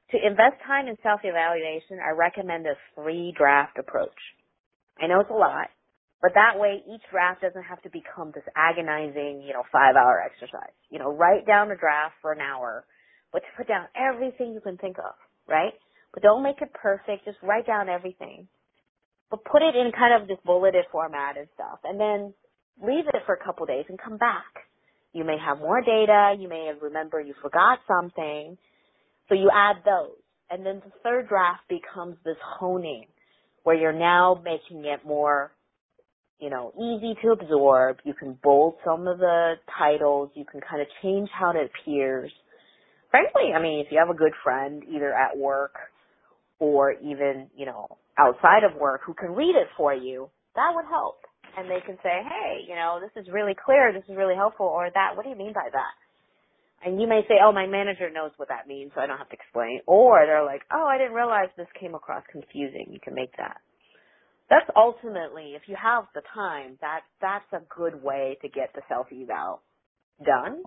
To invest time in self-evaluation, I recommend a 3-draft approach. I know it's a lot, but that way each draft doesn't have to become this agonizing, 5-hour exercise. Write down a draft for an hour, but to put down everything you can think of, right? But don't make it perfect. Just write down everything. But put it in kind of this bulleted format and stuff. And then leave it for a couple days and come back. You may have more data. You may remember you forgot something. So you add those. And then the 3rd draft becomes this honing where you're now making it more, easy to absorb. You can bold some of the titles. You can kind of change how it appears. Frankly, if you have a good friend either at work or even, outside of work who can read it for you, that would help. And they can say, hey, this is really clear. This is really helpful. Or that, what do you mean by that? And you may say, oh, my manager knows what that means, so I don't have to explain. Or they're like, oh, I didn't realize this came across confusing. You can make that. That's ultimately, if you have the time, that's a good way to get the self-eval done.